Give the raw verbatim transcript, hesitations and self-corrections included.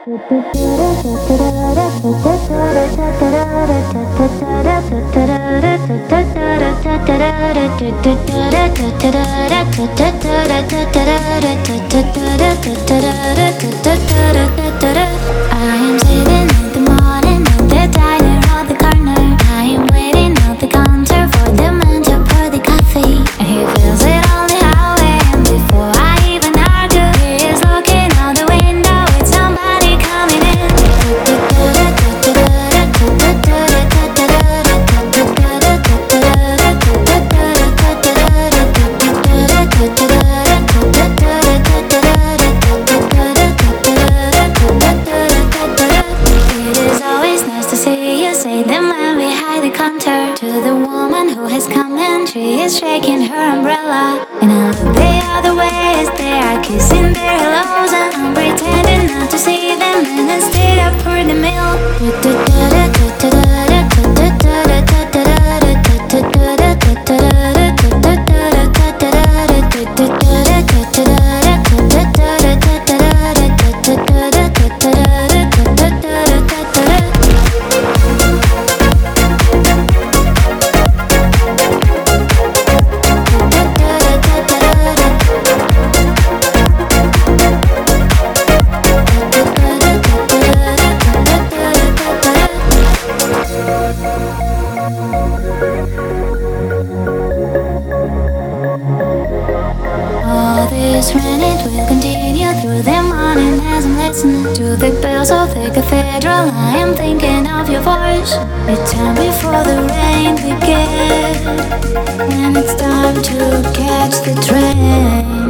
am sitting in the morning in the diner or the corner. I am waiting at the counter for the man to pour the coffee. And he feels it on the highway, and before I even argue, he is looking out the window with somebody coming in. It is always nice to see you, say the man behind the counter. To the woman who has come in, she is shaking her umbrella. And I look the other way as they are kissing their hellos, and I'm pretending not to see them, and instead I pour the milk. All this rain, it will continue through the morning as I'm listening to the bells of the cathedral. I am thinking of your voice. It's time before the rain begins, and it's time to catch the train.